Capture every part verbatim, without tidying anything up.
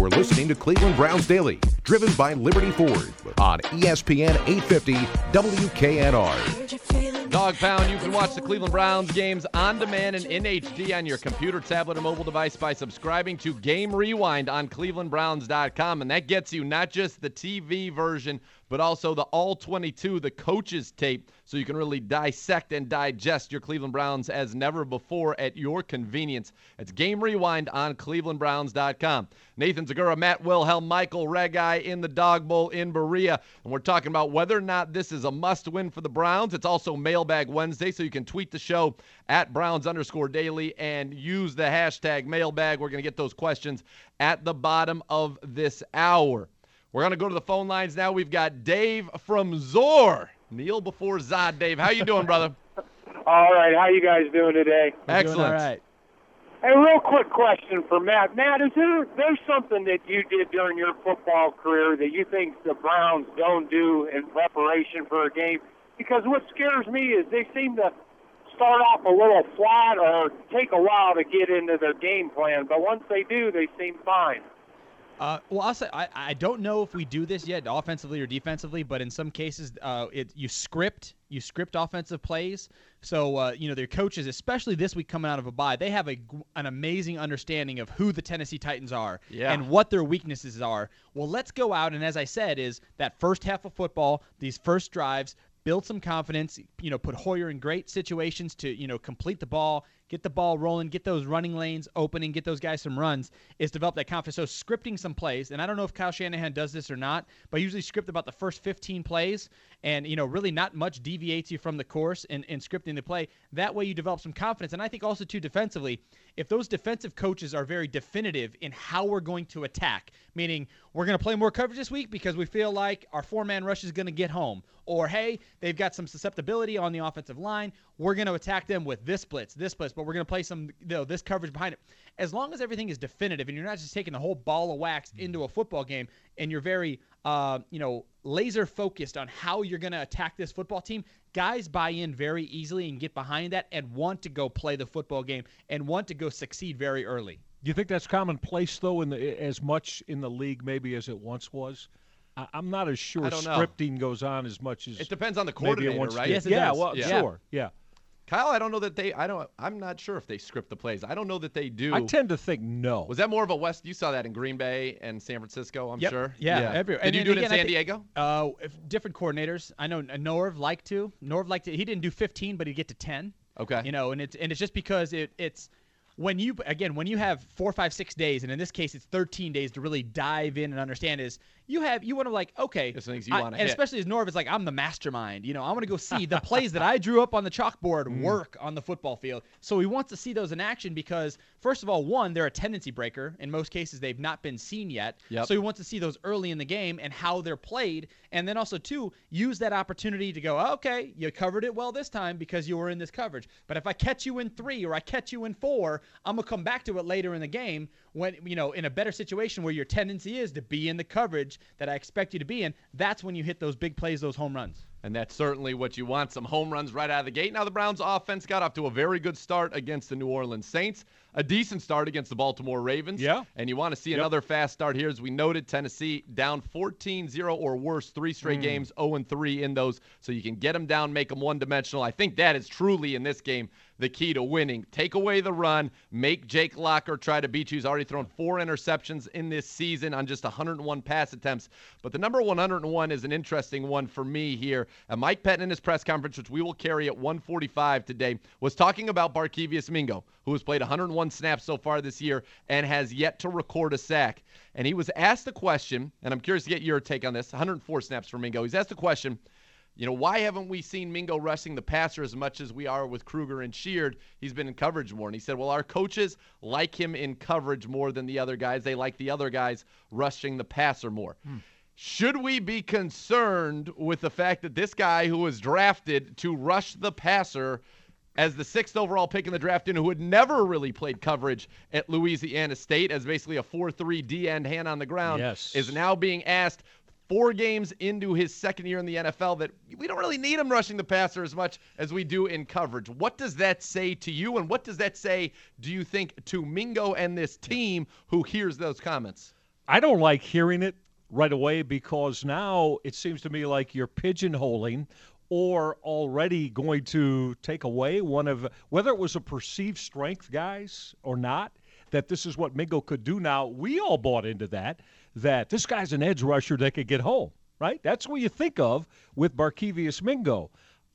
You're listening to Cleveland Browns Daily, driven by Liberty Ford on E S P N eight fifty W K N R. Dog Pound, you can watch the Cleveland Browns games on demand and in H D on your computer, tablet, or mobile device by subscribing to Game Rewind on cleveland browns dot com. And that gets you not just the T V version, but also the all twenty-two, the coaches tape, so you can really dissect and digest your Cleveland Browns as never before at your convenience. It's Game Rewind on cleveland browns dot com. Nathan Zagura, Matt Wilhelm, Michael Regai in the Dog Bowl in Berea, and we're talking about whether or not this is a must-win for the Browns. It's also Mailbag Wednesday, so you can tweet the show at Browns underscore daily and use the hashtag mailbag. We're going to get those questions at the bottom of this hour. We're going to go to the phone lines now. We've got Dave from Zor. Kneel before Zod. Dave, how you doing, brother? All right. How you guys doing today? Excellent. Doing all right. Hey, real quick question for Matt. Matt, is there there's something that you did during your football career that you think the Browns don't do in preparation for a game? Because what scares me is they seem to start off a little flat or take a while to get into their game plan. But once they do, they seem fine. Uh, well, I'll say I, I don't know if we do this yet, offensively or defensively, but in some cases, uh, it you script you script offensive plays. So uh, you know their coaches, especially this week coming out of a bye, they have a an amazing understanding of who the Tennessee Titans are yeah. and what their weaknesses are. Well, let's go out and, as I said, is that first half of football, these first drives, build some confidence. You know, put Hoyer in great situations to you know complete the ball. Get the ball rolling, get those running lanes opening, get those guys some runs, is develop that confidence. So scripting some plays, and I don't know if Kyle Shanahan does this or not, but usually script about the first fifteen plays, and you know really not much deviates you from the course in, in scripting the play. That way you develop some confidence. And I think also, too, defensively, if those defensive coaches are very definitive in how we're going to attack, meaning we're going to play more coverage this week because we feel like our four-man rush is going to get home, or, hey, they've got some susceptibility on the offensive line, we're going to attack them with this blitz, this blitz, but we're going to play some, you know, this coverage behind it. As long as everything is definitive and you're not just taking the whole ball of wax into a football game and you're very, uh, you know, laser focused on how you're going to attack this football team, guys buy in very easily and get behind that and want to go play the football game and want to go succeed very early. Do you think that's commonplace, though, in the as much in the league maybe as it once was? I, I'm not as sure scripting goes on as much as it depends on the maybe it coordinator, once right? did. Yes, it yeah, does. well, Yeah. sure, yeah. Kyle, I don't know that they. I don't. I'm not sure if they script the plays. I don't know that they do. I tend to think no. Was that more of a West? You saw that in Green Bay and San Francisco, I'm Yep. sure. Yeah, everywhere. Did And you then do it in again, I San think- Diego? Uh, if different coordinators. I know Norv liked to. Norv liked to. He didn't do fifteen, but he'd get to ten. Okay. You know, and it's and it's just because it it's when you again when you have four, five, six days, and in this case it's thirteen days to really dive in and understand. Is you have you want to like okay, There's things you I- wanna and hit. especially as Norv is like I'm the mastermind. You know, I want to go see the plays that I drew up on the chalkboard work on the football field. So he wants to see those in action because first of all, one, they're a tendency breaker. In most cases, they've not been seen yet. Yep. So he wants to see those early in the game and how they're played, and then also two, use that opportunity to go, okay, you covered it well this time because you were in this coverage. But if I catch you in three or I catch you in four, I'm gonna come back to it later in the game when you know in a better situation where your tendency is to be in the coverage that I expect you to be in. That's when you hit those big plays, those home runs. And that's certainly what you want, some home runs right out of the gate. Now the Browns offense got off to a very good start against the New Orleans Saints, a decent start against the Baltimore Ravens. Yeah. And you want to see Yep. another fast start here. As we noted, Tennessee down fourteen zero or worse, three straight games, oh and three in those. So you can get them down, make them one-dimensional. I think that is truly, in this game, the key to winning. Take away the run, make Jake Locker try to beat you. He's already thrown four interceptions in this season on just one hundred one pass attempts. But the number one hundred one is an interesting one for me here. And Mike Pettin in his press conference, which we will carry at one forty-five today, was talking about Barkevious Mingo, who has played one hundred one snaps so far this year and has yet to record a sack. And he was asked the question, and I'm curious to get your take on this, one hundred four snaps for Mingo. He's asked the question, you know, why haven't we seen Mingo rushing the passer as much as we are with Kruger and Sheard? He's been in coverage more. And he said, well, our coaches like him in coverage more than the other guys. They like the other guys rushing the passer more. Hmm. Should we be concerned with the fact that this guy who was drafted to rush the passer as the sixth overall pick in the draft and who had never really played coverage at Louisiana State as basically a four three D-end hand on the ground Yes. is now being asked four games into his second year in the N F L that we don't really need him rushing the passer as much as we do in coverage. What does that say to you, and what does that say, do you think, to Mingo and this team who hears those comments? I don't like hearing it right away because now it seems to me like you're pigeonholing or already going to take away one of, whether it was a perceived strength, guys, or not, that this is what Mingo could do now. We all bought into that, that this guy's an edge rusher that could get home, right? That's what you think of with Barkevious Mingo.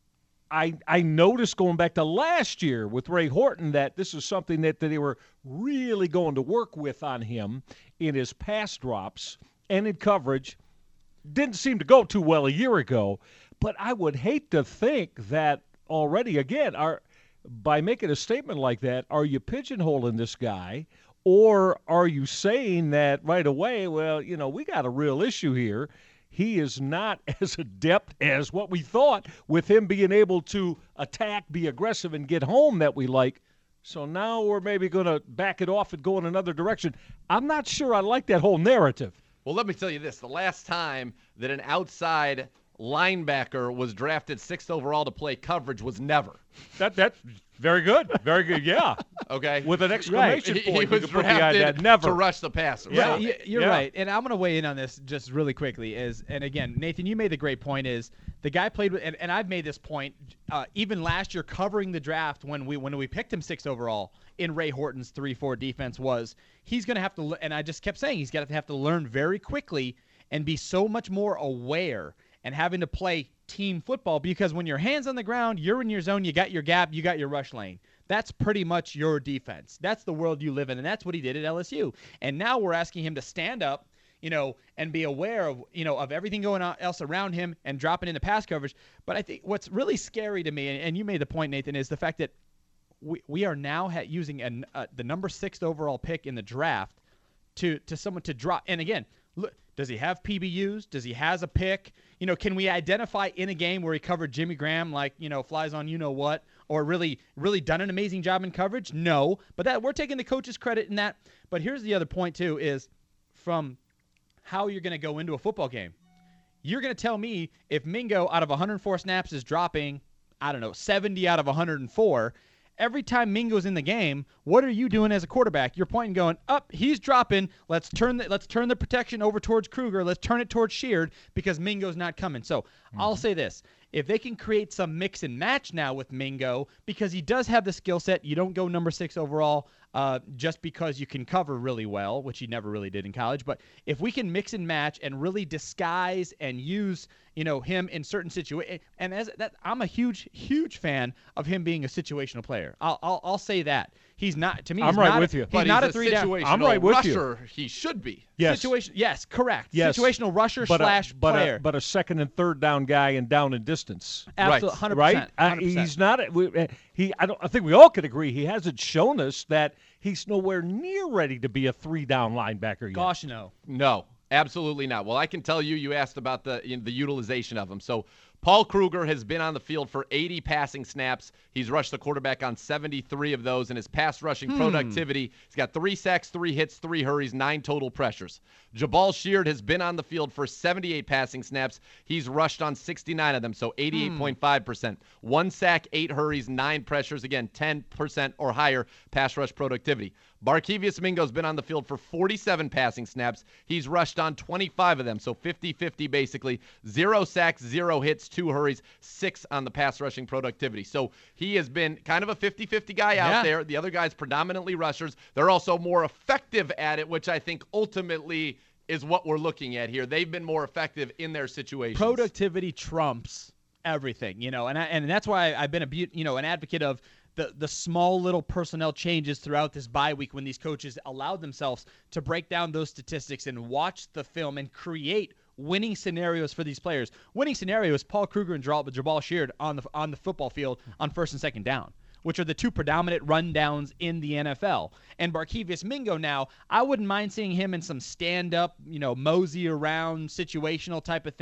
I I noticed going back to last year with Ray Horton that this is something that, that they were really going to work with on him in his pass drops and in coverage. Didn't seem to go too well a year ago, but I would hate to think that already, again, are by making a statement like that, are you pigeonholing this guy, or are you saying that right away, well, you know, we got a real issue here. He is not as adept as what we thought with him being able to attack, be aggressive, and get home that we like. So now we're maybe going to back it off and go in another direction. I'm not sure I like that whole narrative. Well, let me tell you this. The last time that an outside linebacker was drafted sixth overall to play coverage was never. That That's very good. Very good, yeah. Okay. With an exclamation right. point. He, he was drafted that never. to rush the passer. Yeah, right. you, you're yeah. right. And I'm going to weigh in on this just really quickly. Is And again, Nathan, you made the great point is the guy played with, and, and I've made this point, uh, even last year covering the draft when we when we picked him sixth overall in Ray Horton's three four defense was he's going to have to, and I just kept saying he's going to have to learn very quickly and be so much more aware and having to play team football because when your hand's on the ground, you're in your zone, you got your gap, you got your rush lane. That's pretty much your defense. That's the world you live in, and that's what he did at L S U. And now we're asking him to stand up, you know, and be aware of, you know, of everything going on else around him and dropping into pass coverage. But I think what's really scary to me, and, and you made the point, Nathan, is the fact that we we are now ha- using an, uh, the number six overall pick in the draft to to someone to drop. And again, look, does he have P B Us? Does he has a pick? You know, can we identify in a game where he covered Jimmy Graham like, you know, flies on you know what, or really really done an amazing job in coverage? No, but that we're taking the coach's credit in that. But here's the other point too is from how you're going to go into a football game. You're going to tell me if Mingo out of one hundred four snaps is dropping, I don't know, seventy out of one hundred four. Every time Mingo's in the game, what are you doing as a quarterback? You're pointing going, up, he's dropping. Let's turn the let's turn the protection over towards Kruger. Let's turn it towards Sheard because Mingo's not coming. So mm-hmm. I'll say this. If they can create some mix and match now with Mingo, because he does have the skill set, you don't go number six overall uh, just because you can cover really well, which he never really did in college. But if we can mix and match and really disguise and use, you know, him in certain situations, and as that, I'm a huge, huge fan of him being a situational player. I'll, I'll, I'll say that. He's not, to me, he's I'm right not with a, you. He's but not he's a three a down. situational I'm right with rusher. you. He should be. Yes. Situation, yes, correct. Yes. Situational rusher but slash a, but player. A, but a second and third down guy and down in distance. Absolutely, right. one hundred percent. Right? one hundred percent. Uh, he's not. We, he. I don't. I think we all could agree. He hasn't shown us that he's nowhere near ready to be a three-down linebacker yet. Gosh, no. No, absolutely not. Well, I can tell you, you asked about the you know, the utilization of him. So Paul Kruger has been on the field for eighty passing snaps. He's rushed the quarterback on seventy-three of those, and his pass rushing hmm. productivity, he's got three sacks, three hits, three hurries, nine total pressures. Jabal Sheard has been on the field for seventy-eight passing snaps. He's rushed on sixty-nine of them, so eighty-eight point five percent. Hmm. One sack, eight hurries, nine pressures, again, ten percent or higher pass rush productivity. Barkevious Mingo's been on the field for forty-seven passing snaps. He's rushed on twenty-five of them, so fifty-fifty basically. Zero sacks, zero hits, two hurries, six on the pass rushing productivity. So he has been kind of a fifty-fifty guy out yeah. there. The other guys predominantly rushers. They're also more effective at it, which I think ultimately is what we're looking at here. They've been more effective in their situations. Productivity trumps everything, you know, and I, and that's why I've been a you know an advocate of the the small little personnel changes throughout this bye week when these coaches allowed themselves to break down those statistics and watch the film and create winning scenarios for these players. Winning scenarios, Paul Kruger and Jabal Sheard on the on the football field on first and second down, which are the two predominant rundowns in the N F L. And Barkevious Mingo now, I wouldn't mind seeing him in some stand-up, you know, mosey around situational type of thing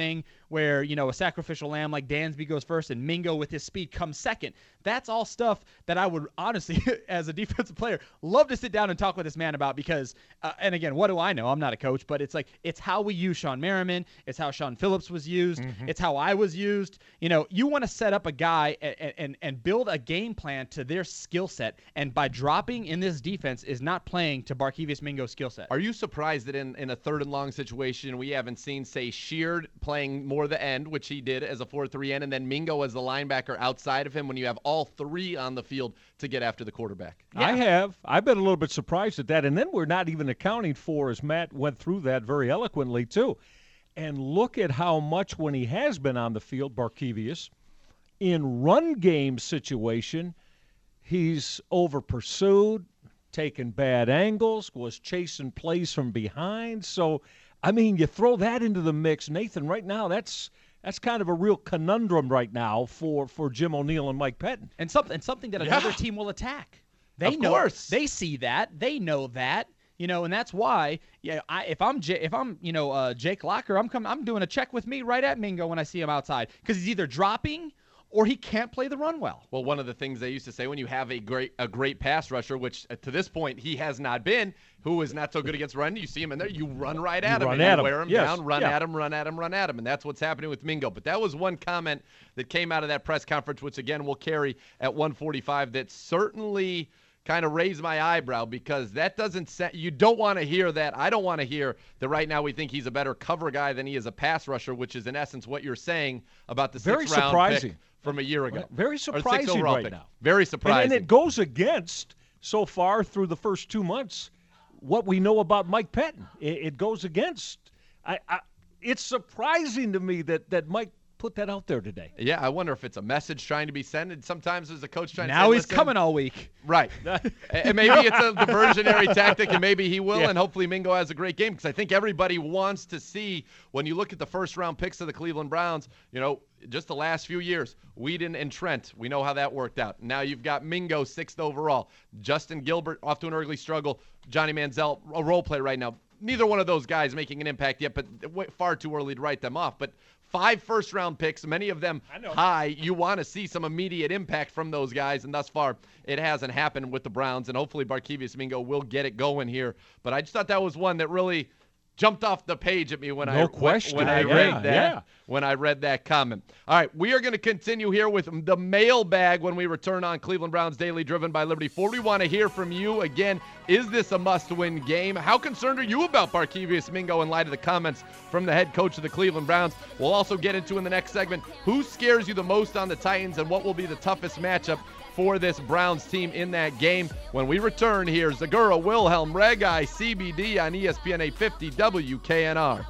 where, you know, a sacrificial lamb like Dansby goes first and Mingo with his speed comes second. That's all stuff that I would honestly, as a defensive player, love to sit down and talk with this man about because, uh, and again, what do I know? I'm not a coach, but it's like, it's how we use Sean Merriman. It's how Sean Phillips was used. Mm-hmm. It's how I was used. You know, you want to set up a guy and, and, and build a game plan to their skill set. And by dropping in this defense is not playing to Barkevious Mingo's skill set. Are you surprised that in, in a third and long situation, we haven't seen, say, Sheard playing more the end, which he did as a four three end, and then Mingo as the linebacker outside of him when you have all three on the field to get after the quarterback? Yeah. I have. I've been a little bit surprised at that. And then we're not even accounting for, as Matt went through that very eloquently, too. And look at how much when he has been on the field, Barkevious, in run game situation, he's over-pursued, taking bad angles, was chasing plays from behind. So, I mean, you throw that into the mix, Nathan, right now, that's – That's kind of a real conundrum right now for, for Jim O'Neill and Mike Pettin. And something, and something that another yeah. team will attack. They of know, course. They see that. They know that. You know, and that's why. Yeah, I, if I'm J, if I'm you know uh, Jake Locker, I'm coming. I'm doing a check with me right at Mingo when I see him outside because he's either dropping or he can't play the run well. Well, one of the things they used to say when you have a great a great pass rusher, which uh, to this point he has not been, who is not so good against run, you see him in there, you run right at you him run and at you him. wear him yes. down, run yeah. at him, run at him, run at him, and that's what's happening with Mingo. But that was one comment that came out of that press conference, which again we'll carry at one forty-five, that certainly kind of raised my eyebrow because that doesn't set, you don't want to hear that. I don't want to hear that right now we think he's a better cover guy than he is a pass rusher, which is in essence what you're saying about the Very sixth round surprising. pick from a year ago. Right. Very surprising right pick. now. Very surprising. And, and it goes against, so far through the first two months, what we know about Mike Pettin. It, it goes against. I, I, it's surprising to me that, that Mike put that out there today. Yeah, I wonder if it's a message trying to be sent. And sometimes there's a coach trying now to say, he's listen, coming all week. Right. And maybe it's a diversionary tactic, and maybe he will, Yeah. and hopefully Mingo has a great game because I think everybody wants to see, when you look at the first-round picks of the Cleveland Browns, you know, just the last few years, Whedon and Trent, we know how that worked out. Now you've got Mingo, sixth overall. Justin Gilbert, off to an early struggle. Johnny Manziel, a role play right now. Neither one of those guys making an impact yet, but far too early to write them off. But five first-round picks, many of them high. You want to see some immediate impact from those guys, and thus far it hasn't happened with the Browns, and hopefully Barkevious Mingo will get it going here. But I just thought that was one that really jumped off the page at me when no I question. when I yeah, read that yeah. when I read that comment. All right, we are going to continue here with the mailbag when we return on Cleveland Browns Daily, driven by Liberty Ford. We want to hear from you again. Is this a must-win game? How concerned are you about Barkevious Mingo in light of the comments from the head coach of the Cleveland Browns? We'll also get into in the next segment who scares you the most on the Titans and what will be the toughest matchup for this Browns team in that game. When we return, here's Zagura Wilhelm, Reg I, C B D on E S P N eight fifty W K N R.